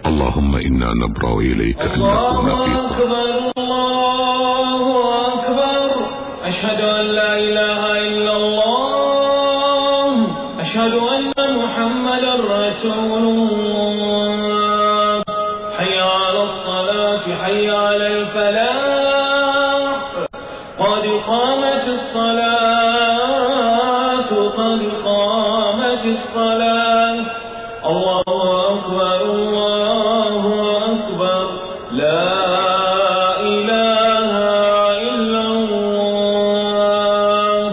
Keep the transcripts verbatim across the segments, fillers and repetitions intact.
اللهم إنا نبرأ إليك أن نكون في الله أكبر الله أكبر. أشهد أن لا إله إلا الله. أشهد أن محمدا رسول الله. حي على الصلاة حي على الفلاح. قد قامت الصلاة قد قامت الصلاة. الله أكبر الله أكبر. لا إله إلا الله.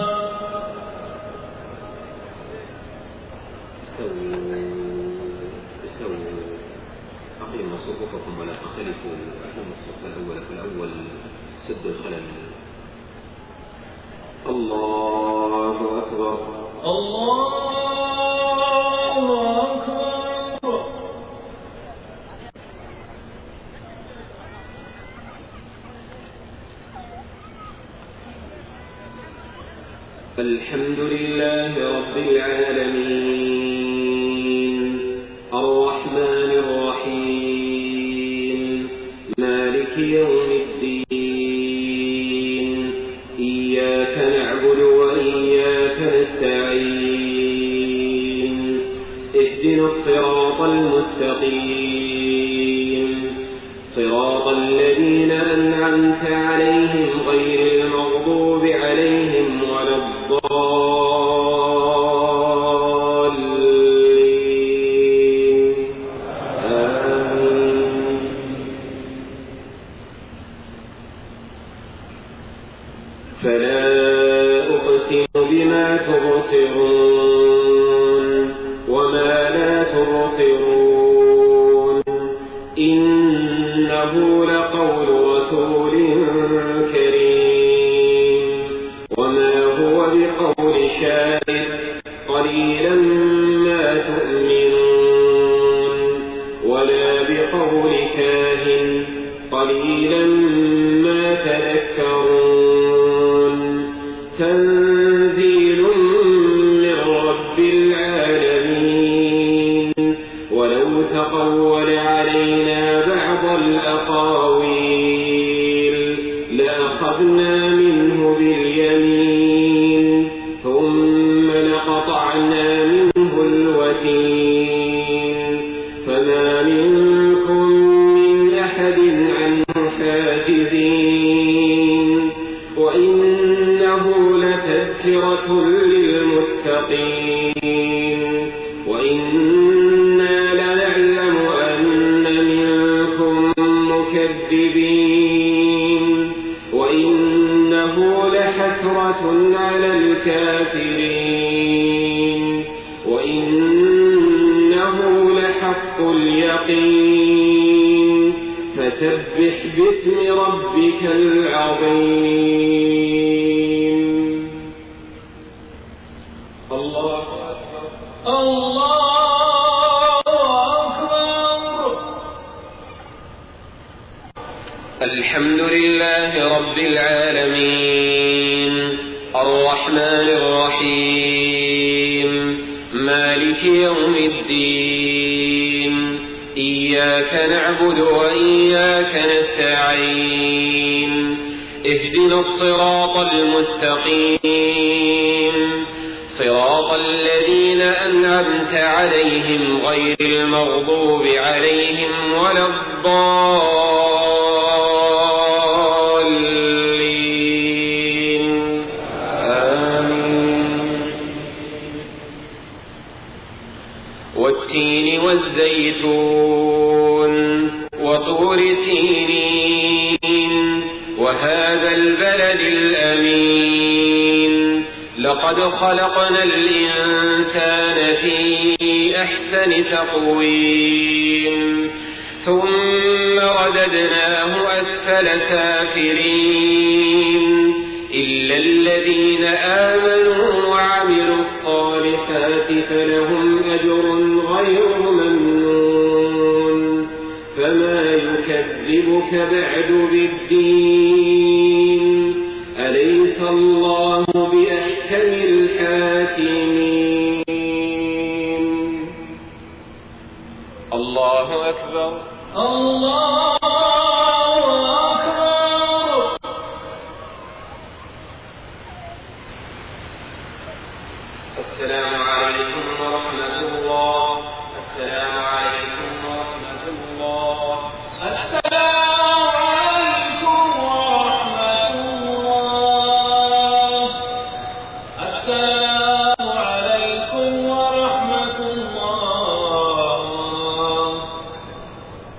استووا استووا أقيموا صفوفكم ولا تختلفوا. أقيموا الصف الأول في الأول سدوا الخلل. الله أكبر الله أكبر. الحمد لله رب العالمين الرحمن الرحيم مالك يوم الدين إياك نعبد وإياك نستعين اهدنا الصراط المستقيم صراط الذين أنعمت عليهم غير المغضوب عليهم ولا الضالين آمين. فلا أقسم بما تبصرون وما لا تبصرون إنه لقول رسول كريم وما هو بقول شاعر قليلا ما تؤمنون ولا بقول كاهن قليلا ما تذكرون تنزيل من رب العالمين ولو تقول علينا بعض الأقاويل لأخذنا منه باليمين ثم لقطعنا منه الوتين فما منكم من أحد عنه حاجزين وإنه لتذكرة للمتقين وإنا لنعلم أن منكم مكذبين وإنه لحسرة على الكافرين وإنه لحق اليقين فسبح باسم ربك العظيم. الله أكبر الله أكبر. الحمد لله رب العالمين الرحمن الرحيم مالك يوم الدين إياك نعبد وإياك نستعين اهدنا الصراط المستقيم صراط الذين أنعمت عليهم غير المغضوب عليهم ولا الضالين آمين. والتين والزيتون وطور سينين وهذا البلد الأمين لقد خلقنا الإنسان في أحسن تقويم ثم رددناه أسفل سافلين إلا الذين آمنوا وعملوا الصالحات فلهم أجر غير ممنون فما يكذبك بعد بالدين أليس الله بأحكم الحاكمين. الله أكبر أكبر الله أكبر. السلام عليكم ورحمة الله. السلام عليكم ورحمة الله. السلام عليكم ورحمة الله. السلام